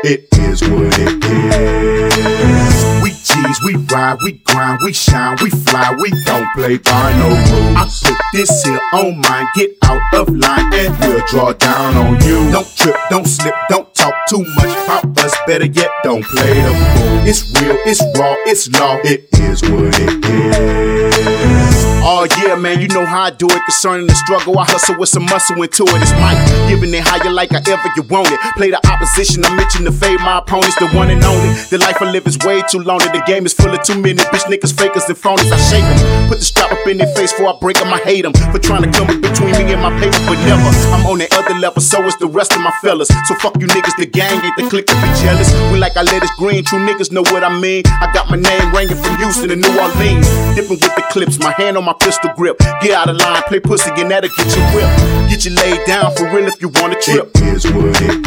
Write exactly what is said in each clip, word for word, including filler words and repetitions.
It is what it is. We G's, we ride, we grind, we shine, we fly, we don't play by no rules. I put this here on mine, get out of line, and we'll draw down on you. Don't trip, don't slip, don't talk too much about us. Better yet, don't play the fool. It's real, it's raw, it's law. It is what it is. Oh yeah, man, you know how I do it. Concerning the struggle, I hustle with some muscle into it. It's Mike, giving it how you like, however you want it. Play the opposition, I'm itching to fade my opponents, the one and only. The life I live is way too long. The game is full of too many bitch niggas, fakers and phonies. I shake them, put the strap up in their face before I break them. I hate them for trying to come in between me and my paper, but never. I'm on that other level, so is the rest of my fellas. So fuck you niggas, the gang ain't the clique to be jealous. We like I let us green, true niggas know what I mean. I got my name ringing from Houston to New Orleans. Dipping with the clips, my hand on my pistol grip. Get out of line, play pussy, and that'll get you whipped. Get you laid down for real if you wanna trip. It is what it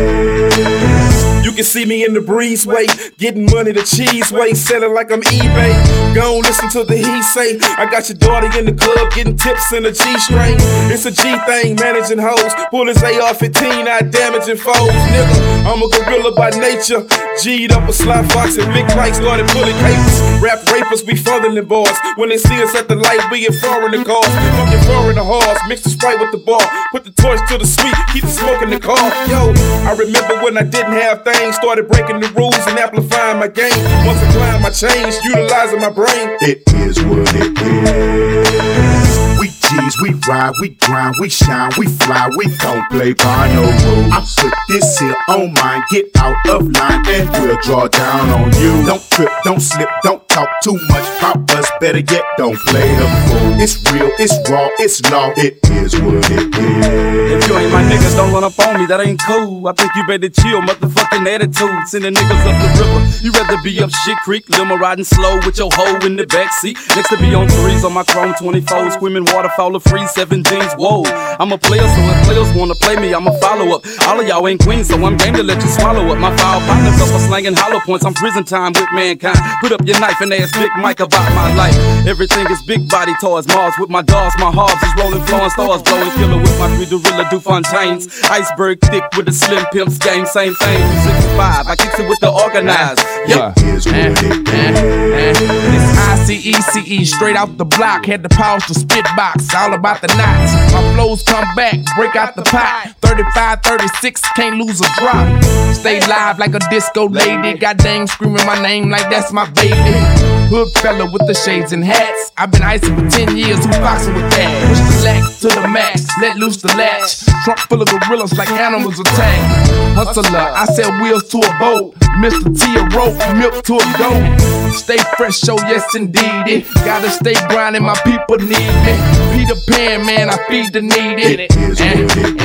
is. You can see me in the breezeway, getting money the cheese way, selling like I'm eBay. Go on, listen to the he say. I got your daughter in the club, getting tips in a G-string. It's a G thing, managing hoes. Pull his A R fifteen, out damaging foes. Nigga, I'm a gorilla by nature. G'd up a Sly Fox and Big Mike started pulling capers. Rap rapers, we further than bars. When they see us at the light, we in foreign the cars. Fucking foreign the horse, mix the Sprite with the bar. Put the torch to the sweet, keep the smoke in the car. Yo, I remember when I didn't have things. Started breaking the rules and amplifying my game. Once I climbed my change, utilizing my brain. It is what it is. We G's, we ride, we grind, we shine, we fly, we don't play by no rules. I put this here on mine, get out of line, and we'll draw down on you. Don't trip, don't slip, don't talk too much about us. Better yet, don't play the fool. It's real, it's raw, it's law. It is what it is. If you ain't my niggas, don't run up on me, that ain't cool. I think you better chill, motherfucking attitude. Sending niggas up the river. You rather be up shit creek, limo riding slow with your hoe in the backseat. Next to be on threes on my chrome twenty-fours, screaming waterfall of free seven jeans. Whoa, I'm a player, so if players wanna play me, I'm a follow up. All of y'all ain't queens, so I'm game to let you swallow up. My foul partners up for slanging hollow points. I'm prison time with mankind. Put up your knife and ask Big Mike about my life. Everything is big body toys, Mars with my dogs, my harbs is rolling, flowing stars, blowing killer with my three gorilla do Fontaines. Iceberg thick with the slim pimps game, same thing. sixty-five, I kicks it with the organized. Yeah, it is what it is. This I C E C E straight out the block, had to pause the spit box, all about the knots. My flows come back, break out the pot. thirty-five, thirty-six, can't lose a drop. Stay live like a disco lady, goddamn screaming my name like that's my baby. Hood fella with the shades and hats. I've been icing for ten years, who boxing with that? Push the latch to the max, let loose the latch. Trunk full of gorillas like animals attack. Hustler, I sell wheels to a boat. Mister T a rope, milk to a goat. Stay fresh, oh yes indeed. Gotta stay grinding, my people need me. Peter Pan, man, I feed the needy. It is what it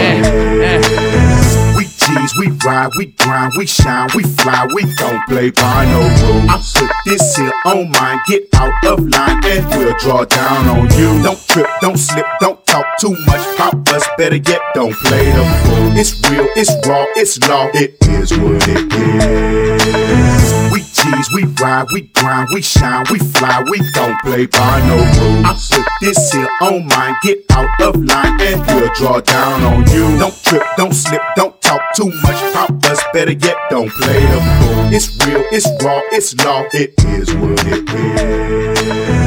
is. We G's, we ride, we grind, we shine, we fly, we don't play by no rules. I put this here on mine, get out of line, and we'll draw down on you. Don't trip, don't slip, don't talk too much about us. Better yet, don't play the fool. It's real, it's raw, it's law. It is what it is. We G's, we ride, we grind, we shine, we fly, we don't play by no rules. I put this here on mine, get out of line, and we'll draw down on you. Don't trip, don't slip, don't talk too much about us. Better yet, don't play the fool. It's real, it's raw, it's law. It is what it is.